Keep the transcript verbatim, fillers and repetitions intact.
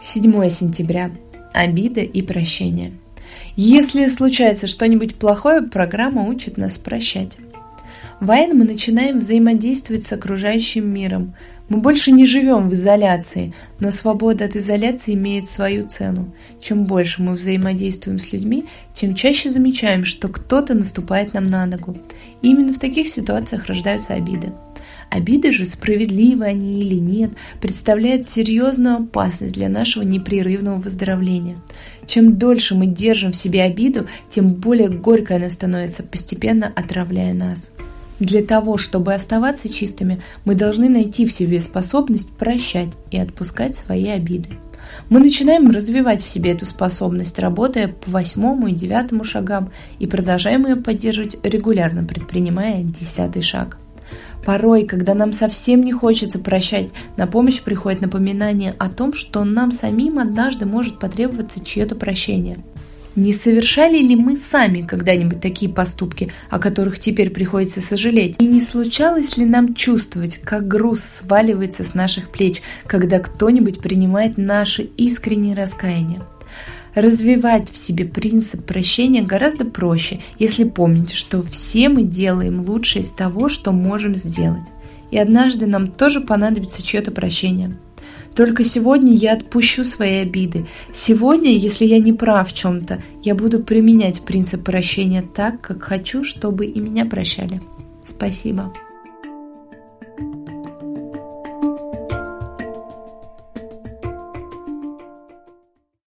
седьмое сентября. Обида и прощение. Если случается что-нибудь плохое, программа учит нас прощать. В Айн мы начинаем взаимодействовать с окружающим миром. Мы больше не живем в изоляции, но свобода от изоляции имеет свою цену. Чем больше мы взаимодействуем с людьми, тем чаще замечаем, что кто-то наступает нам на ногу. И именно в таких ситуациях рождаются обиды. Обиды же, справедливы они или нет, представляют серьезную опасность для нашего непрерывного выздоровления. Чем дольше мы держим в себе обиду, тем более горькой она становится, постепенно отравляя нас. Для того, чтобы оставаться чистыми, мы должны найти в себе способность прощать и отпускать свои обиды. Мы начинаем развивать в себе эту способность, работая по восьмому и девятому шагам, и продолжаем ее поддерживать регулярно, предпринимая десятый шаг. Порой, когда нам совсем не хочется прощать, на помощь приходит напоминание о том, что нам самим однажды может потребоваться чье-то прощение. Не совершали ли мы сами когда-нибудь такие поступки, о которых теперь приходится сожалеть? И не случалось ли нам чувствовать, как груз сваливается с наших плеч, когда кто-нибудь принимает наше искреннее раскаяние? Развивать в себе принцип прощения гораздо проще, если помните, что все мы делаем лучшее из того, что можем сделать. И однажды нам тоже понадобится чье-то прощение. Только сегодня я отпущу свои обиды. Сегодня, если я не прав в чем-то, я буду применять принцип прощения так, как хочу, чтобы и меня прощали. Спасибо.